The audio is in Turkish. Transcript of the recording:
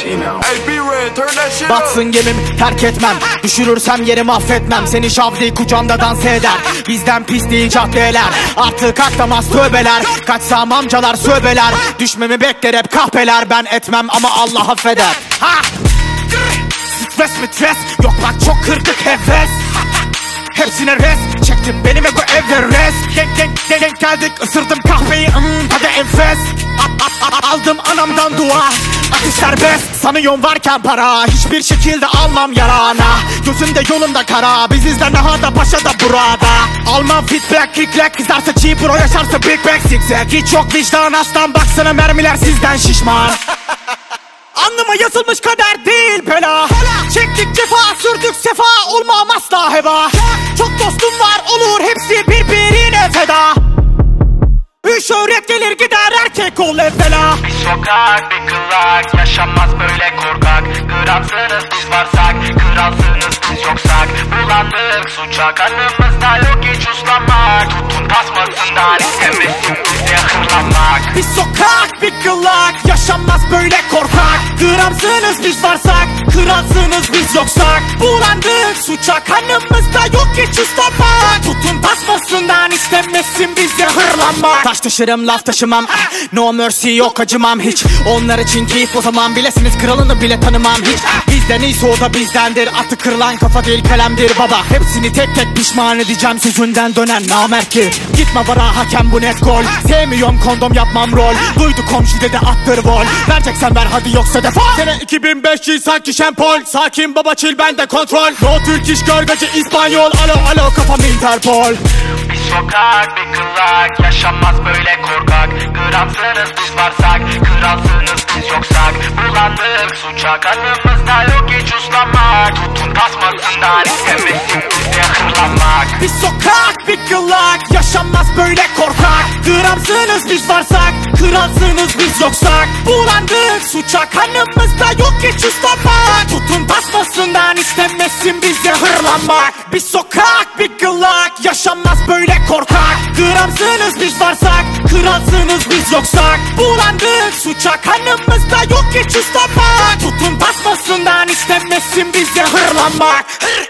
Batsın gemim terk etmem, düşürürsem yerimi affetmem. Seni şavdi kucağımda dans eder, bizden pis değil caddeler. Artık aklamaz tövbeler, kaçsam amcalar söbeler. Düşmemi bekler hep kahpeler, ben etmem ama Allah affeder. Ha! Stres mi stres, yok bak çok kırdık heves. Hepsine res, çektim benim ego Everest. Denk geldik, ısırdım kahveyi, tadı enfes. Aldım anamdan dua, atış serbest. Sanıyorum varken para, hiçbir şekilde almam yarana. Gözümde yolumda kara, bizizden daha da paşa da burada. Almam feedback, kickback, kızarsa cheap pro, yaşarsa big bang zigzag. Hiç yok vicdan aslan, baksana mermiler sizden şişman. Alnıma yazılmış kader değil bela. Çektik cefa, sürdük sefa, olmam asla heba. Çok dostum var, olur hepsi birbirine feda. Şöhret gelir gider, erkek ol evvela. Bir sokak, bir kılak, yaşanmaz böyle korkak. Gramsınız biz varsak, kralsınız biz yoksak. Bulandık suça, kanımızda yok hiç uslanmak. Tutun tasmasından, istemezsin bizde hırlanmak. Bir sokak, bir kılak, yaşanmaz böyle korkak. Gramsınız biz varsak, kralsınız biz yoksak. Bulandık suça, kanımızda yok hiç uslanmak. Tutun tasmasından, istemezsin bizde hırlanmak. Taş taşırım laf taşımam, no mercy yok acımam hiç. Onlar için keyif o zaman, bilesiniz kralını bile tanımam hiç. Bizden iyisi o da bizdendir, atı kırılan kafa değil kalemdir baba. Hepsini tek tek pişman edeceğim, sözünden dönen namerki. Gitme vara hakem bu net gol, sevmiyorum kondom yapmam rol. Duydu komşu dedi attır vol, vereceksen ver hadi yoksa defol. Sene 2005 yıl sanki şempol, sakin baba chill bende kontrol. No Türk iş görgeci İspanyol, alo alo kafam Interpol. Bir sokak, bir kılak, yaşanmaz böyle korkak. Gramsınız biz varsak, kralsınız biz yoksak. Bulandık suça, kanımızda yok hiç uslanmak. Tutun tasmasından, istemezsin bizde hırlanmak. Bir sokak, bir kılak, yaşanmaz böyle korkak. Gramsınız biz varsak, kralsınız biz yoksak. Bulandık suça, kanımızda yok hiç uslanmak. Tutun tasmasından, istemezsin bizde hırlanmak. Bir sokak, bir kılak, yaşanmaz böyle korkak. Gramsınız biz varsak, kralsınız biz yoksak. Bulandık suça, kanımızda yok hiç uslanmak. Tutun tasmasından, istemezsin bizde hırlanmak.